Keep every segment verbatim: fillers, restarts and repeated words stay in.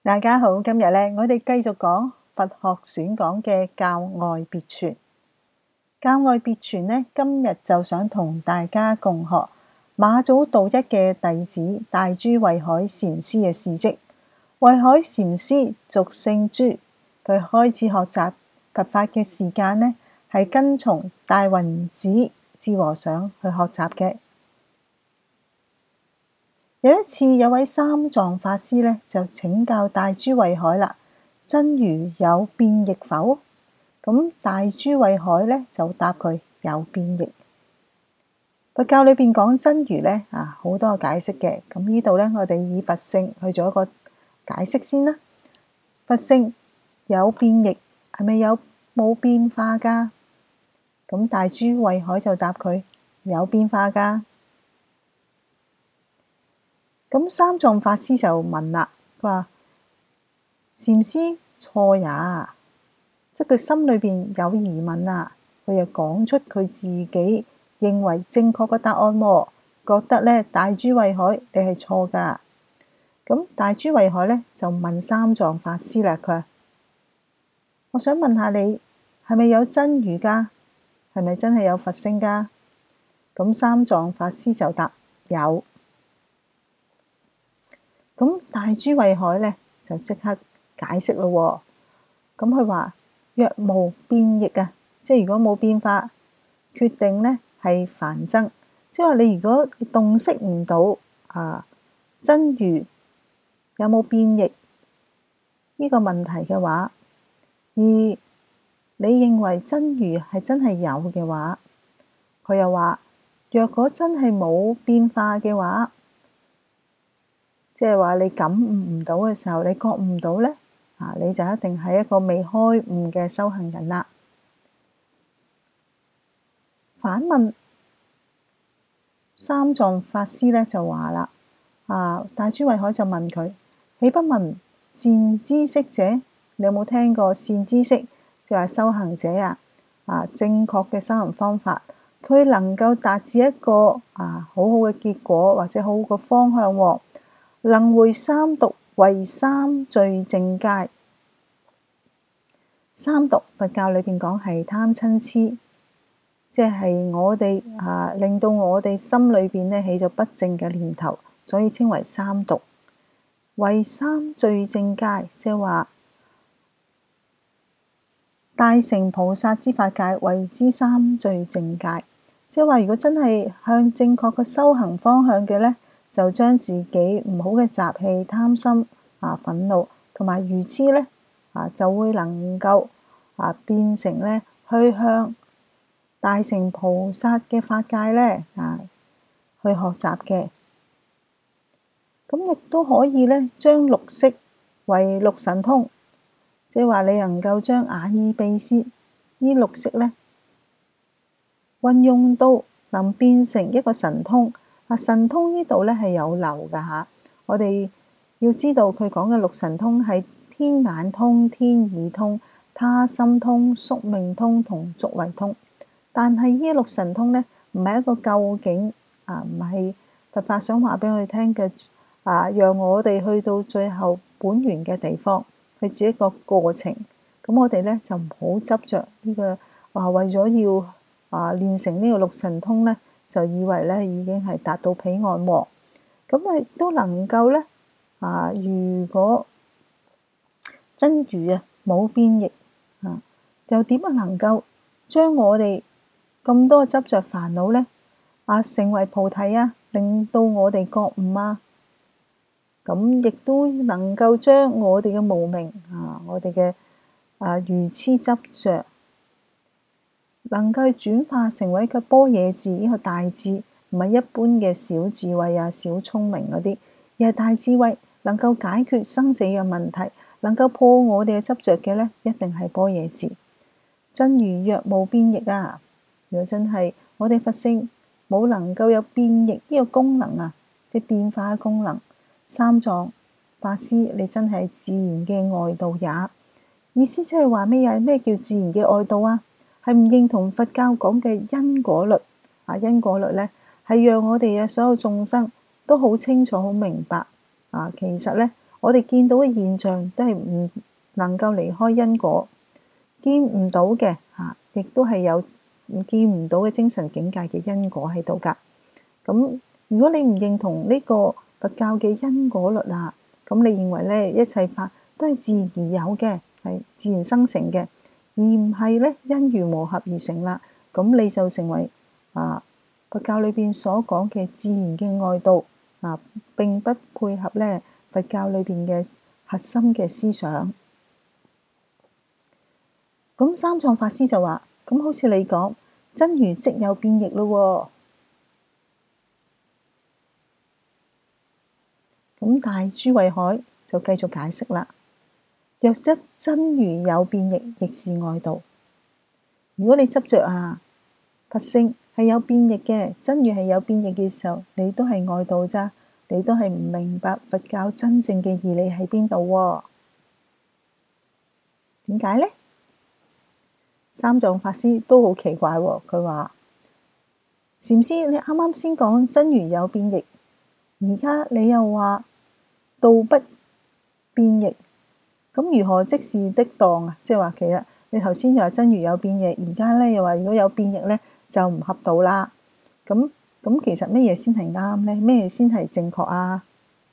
大家好，今日咧，我哋繼續講佛學選講嘅教外別傳。教外別傳呢，今日就想同大家共學馬祖道一嘅弟子大珠慧海禪師嘅事蹟。慧海禪師俗姓朱，佢開始學習佛法嘅時間呢，係跟從大雲寺智和尚去學習嘅。有一次，有位三藏法師咧，就請教大珠慧海啦：真如有變易否？咁大珠慧海咧就答佢：有變易。佛教裏邊講真如咧啊，好多解釋嘅。咁呢度咧，我哋以佛性去做一個解釋先啦。佛性有變易，係咪有冇變化噶？咁大珠慧海就答佢：有變化噶。咁三藏法師就問啦，佢話：禪師錯也，即佢心裏邊有疑問啊，佢又講出佢自己認為正確嘅答案喎，覺得咧大珠慧海你係錯噶。咁大珠慧海咧就問三藏法師啦，佢話：我想問下你，係咪有真如噶？係咪真係有佛性噶？咁三藏法師就答：有。咁大珠慧海咧就即刻解釋咯。咁佢話：若無變易啊，即係如果冇變化，決定咧係梵僧，即係話你如果洞悉唔到啊真如有冇變易呢個問題嘅話，而你認為真如係真係有嘅話，佢又話：若果真係冇變化嘅話，即係話你感悟唔到嘅時候，你覺悟唔到咧，啊，你就一定係一個未開悟嘅修行人啦。反問三藏法師咧就話啦，啊，大珠慧海就問佢：豈不聞善知識者？你有冇聽過善知識？就係修行者啊，啊，正確嘅修行方法，佢能夠達至一個啊好好嘅結果，或者好好嘅方向喎。能會三毒，為三聚淨戒。三毒佛教裏邊講係貪嗔痴，即係我哋啊，令到我哋心裏邊咧起咗不正嘅念頭，所以稱為三毒。為三聚淨戒，即係話大乘菩薩之法界，為之三聚淨戒。即係話，如果真係向正確嘅修行方向嘅咧，就將自己唔好嘅習氣、貪心、啊憤怒同埋愚痴咧，啊就會能夠啊變成咧去向大乘菩薩嘅法界咧啊去學習嘅。咁亦都可以咧將六識為六神通，即係話你能夠將眼耳鼻舌呢六識咧運用到能變成一個神通。神通呢度咧係有漏噶吓，我哋要知道佢講嘅六神通係天眼通、天耳通、他心通、宿命通同觸慧通。但係呢六神通咧唔係一個究竟啊，唔係佛法想話俾我哋聽嘅啊，讓我哋去到最後本源嘅地方，係指一個過程。咁我哋咧就唔好執着呢個話，為咗要啊練成呢個六神通咧，就以為咧已經係達到彼岸喎，咁啊都能夠咧啊！如果真如啊冇變易啊，又點樣能夠將我哋咁多執着煩惱咧啊成為菩提啊，令到我哋覺悟啊？咁亦都能夠將我哋嘅無明啊，我哋嘅啊愚痴執着，能夠轉化成為一個般若智，呢個大智，唔係一般嘅小智慧啊、小聰明嗰啲，而係大智慧，能夠解決生死嘅問題，能夠破我哋嘅執着嘅咧，一定係般若智。真如若無變易啊！如果真係我哋佛性冇能夠有變易呢個功能啊，即係變化嘅功能，三藏法師你真係自然嘅外道也。意思即係話咩嘢？咩叫自然嘅外道啊？係唔認同佛教講嘅因果律啊？因果律咧係讓我哋嘅所有眾生都好清楚、好明白啊。其實咧， 我哋見到嘅現象都係唔能夠離開因果，見唔到嘅嚇，亦都係有見唔到嘅精神境界嘅因果喺度㗎。咁如果你唔認同呢個佛教嘅因果律啊，咁你認為咧一切法都係自然而有嘅，係自然生成嘅，而唔係咧因緣和合而成啦，咁你就成為啊佛教裏邊所講嘅自然嘅外道啊，並不配合咧佛教裏邊嘅核心嘅思想。咁三藏法師就話：咁好似你講真如即有變易咯。咁大珠慧海就繼續解釋啦。若則真如有變易，亦是外道。如果你執着啊，佛性係有變易嘅，真如係有變易嘅時候，你都係外道咋，你都係唔明白佛教真正嘅義理喺邊度喎？點解呢？三藏法師都好奇怪喎，佢話：禪師，你啱啱先講真如有變易，而家你又話道不變易，咁如何即是的當啊？即係話其實你頭先又話真如有變易，而家咧又話如果有變易咧就唔合道啦。咁咁其實乜嘢先係啱咧？咩先係正確啊？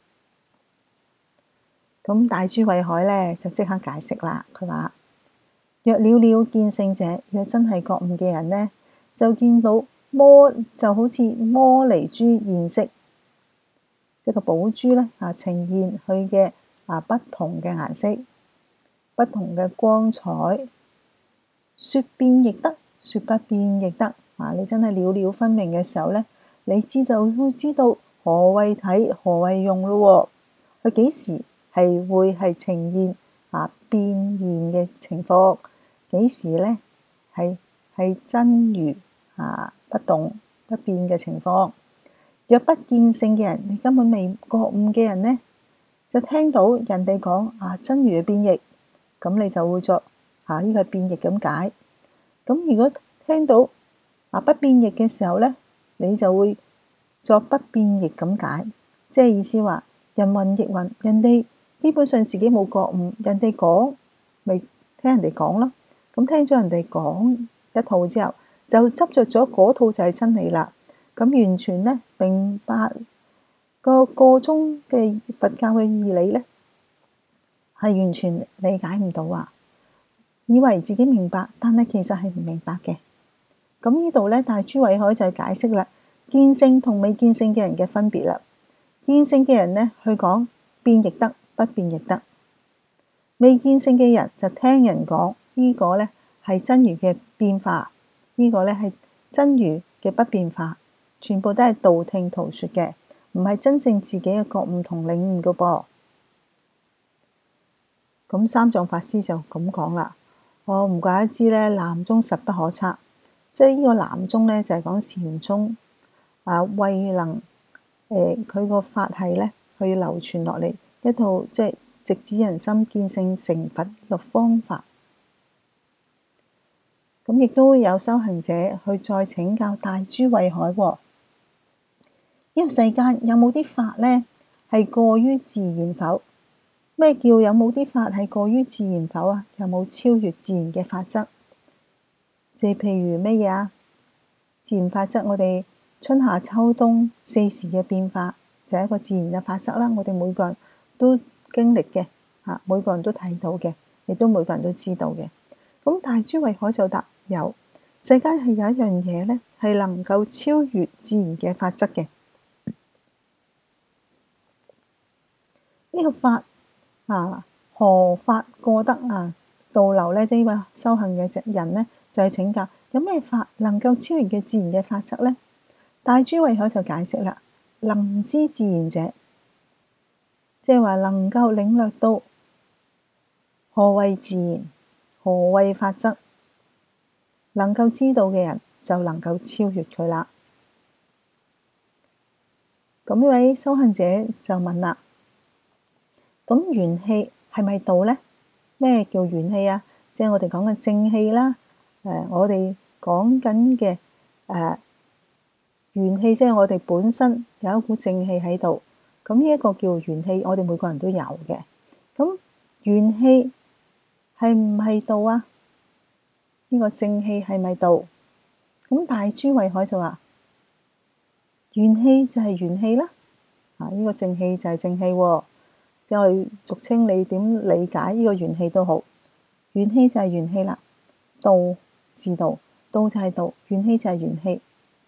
咁大珠慧海咧就即刻解釋啦。佢話：若了了見性者，若真係覺悟嘅人咧，就見到摩就好似摩尼珠現色。一個寶珠咧啊，呈現佢嘅啊不同嘅顏色、不同嘅光彩，說變亦得，說不變亦得。啊，你真係了了分明嘅時候咧，你知就會知道何謂體，何謂用咯。佢幾時係會係呈現啊變現嘅情況？幾時咧係係真如啊不動不變嘅情況？若不見性嘅人，你根本未覺悟嘅人呢，就聽到人哋講啊真如嘅變易，咁你就會作啊呢個變易咁解。咁如果聽到啊不變易嘅時候咧，你就會作不變易咁解。即係意思話人云亦云，人哋基本上自己冇覺悟，人哋講咪聽人哋講咯。咁聽咗人哋講一套之後，就執着咗嗰套就係真理啦。咁完全咧明白個個中嘅佛教嘅義理咧，係完全理解唔到啊！以為自己明白，但係其實係唔明白嘅。咁呢度咧，大珠慧海就解釋啦，見性同未見性嘅人嘅分別啦。見性嘅人咧，去講變亦得，不變亦得；未見性嘅人就聽人講呢個咧係真如嘅變化，呢個咧係真如嘅不變化。全部都係道聽途說嘅，唔係真正自己嘅覺悟同領悟嘅噃。咁三藏法師就咁講啦。我唔怪得知咧，南宗實不可測，即係呢個南宗咧就係講禪宗啊，慧能誒佢個法係咧去流傳落嚟一套即係直指人心、見性成佛嘅方法。咁亦都有修行者去再請教大珠慧海喎。呢個世間有冇啲法咧係過於自然否？咩叫有冇啲法係過於自然否啊？有冇超越自然嘅法則？即係譬如咩嘢啊？自然法則，我哋春夏秋冬四時嘅變化就係一個自然嘅法則啦。我哋每個人都經歷嘅嚇，每個人都睇到嘅，亦都每個人都知道嘅。咁大珠慧海就答有，世間係有一樣嘢咧係能夠超越自然嘅法則嘅。呢個法啊，何法過得啊？導流咧，即係呢位修行嘅人咧，就係請教有咩法能夠超越嘅自然嘅法則咧？大珠慧海就解釋啦，能知自然者，即係話能夠領略到何謂自然，何謂法則，能夠知道嘅人就能夠超越佢啦。咁呢位修行者就問啦。咁元氣係咪道呢？咩叫元氣啊？即係我哋講嘅正氣啦。誒、呃，我哋講緊嘅誒元氣，即係我哋本身有一股正氣喺度。 咁呢一個叫元氣，我哋每個人都有嘅。咁元氣係唔係道啊？呢個正氣係咪道？咁大珠慧海就話元氣就係元氣啦。啊，呢個正氣就係正氣喎。即係俗稱你點理解呢個元氣都好，元氣就係元氣啦。道自道，道就係道，元氣就係元氣。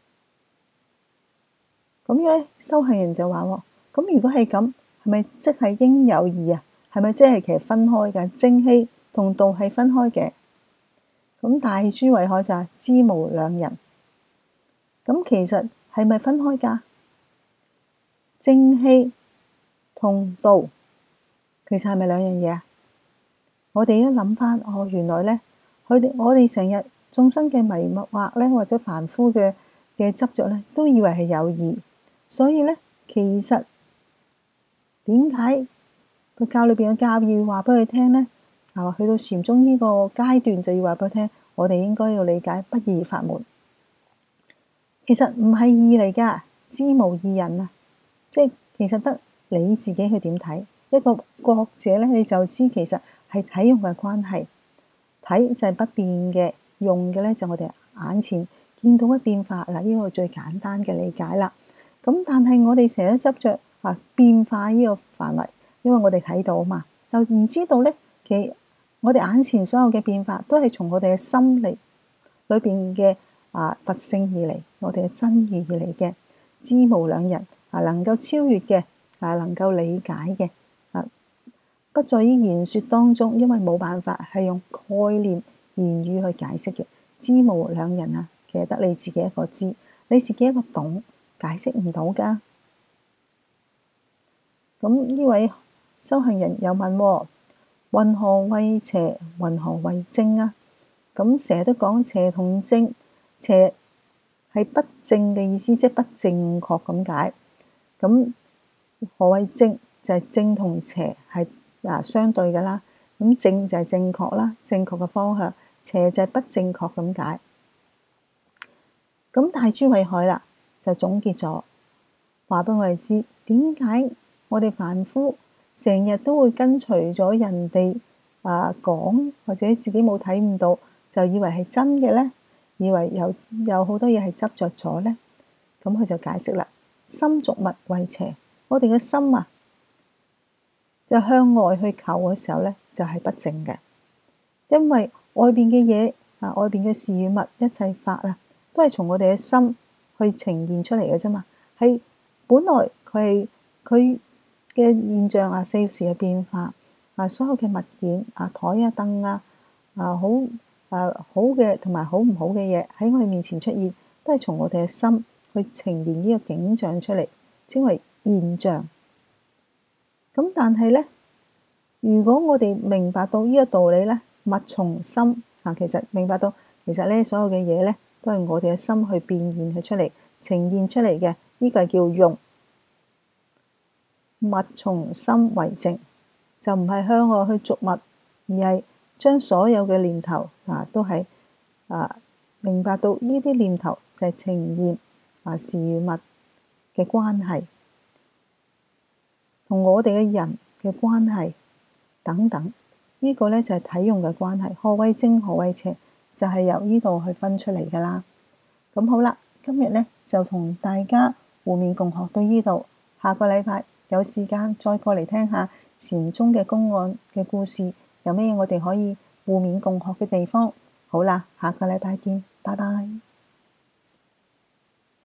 咁樣修行人就話喎，咁如果係咁，係咪即係應有二啊？係咪即係其實分開嘅？正氣同道係分開嘅。咁大珠慧海就係知無兩人。咁其實係咪分開㗎？正氣同道其實係咪兩樣嘢啊？我哋一諗翻，哦，原來咧，佢哋我哋成日眾生嘅迷惑咧，或者凡夫嘅嘅執着咧，都以為係有二。所以咧，其實點解佢教裏邊嘅教義話俾佢聽咧？啊，去到禪宗呢個階段就要話俾佢聽，我哋應該要理解不二法門。其實唔係二嚟㗎，知無二人啊！即係其實得你自己去點睇。一個覺者咧，你就知其實係體用嘅關係。體就係不變嘅，用嘅咧就我哋眼前見到嘅變化嗱，呢個最簡單嘅理解啦。咁但係我哋成日執着啊變化呢個範圍，因為我哋睇到嘛，就唔知道咧，其實我哋眼前所有嘅變化都係從我哋嘅心嚟裏邊嘅啊佛性而嚟，我哋嘅真如而嚟嘅，知無兩人啊，能夠超越嘅啊，能夠理解嘅啊，不在於言説當中，因為冇辦法係用概念言語去解釋嘅。知無兩人啊，其實得你自己一個知，你自己一個懂。解釋唔到㗎。咁呢位修行人又問喎：云何為邪？云何為正啊？咁成日都講邪同正，邪係不正嘅意思，即係不正確咁解。咁何謂正？就係正同邪係啊相對㗎啦。咁正就係正確啦，正確嘅方向；邪就係不正確咁解。咁大珠慧海啦，就總結咗，話俾我哋知點解我哋凡夫成日都會跟隨咗人哋啊講，或者自己冇睇唔到，就以為係真嘅咧，以為有有好多嘢係執着咗咧。咁佢就解釋啦：心逐物為邪，我哋嘅心啊，就向外去求嘅時候咧，就係不正嘅，因為外邊嘅嘢啊，外邊嘅事與物，一切法啊，都係從我哋嘅心去呈現出嚟嘅啫嘛。係本來佢係佢嘅現象啊，四時嘅變化啊，所有嘅物件啊，台啊凳啊啊好啊好嘅同埋好唔好嘅嘢喺我哋面前出現，都係從我哋嘅心去呈現呢個景象出嚟，稱為現象。咁但係咧，如果我哋明白到呢個道理咧，物從心啊，其實明白到其實咧所有嘅嘢咧，都係我哋嘅心去變現佢出嚟，呈現出嚟嘅，呢個係叫用。物從心為正，就唔係向外去逐物，而係將所有嘅念頭啊，都係啊明白到呢啲念頭就係呈現啊事與物嘅關係，同我哋嘅人嘅關係等等，呢個咧就係體用嘅關係。何謂正，何謂邪，就係由呢度去分出嚟噶啦。咁好啦，今日咧就同大家互勉共學到呢度，下個禮拜有時間再過嚟聽下禪宗嘅公案嘅故事，有咩我哋可以互勉共學嘅地方。好啦，下個禮拜見，拜拜。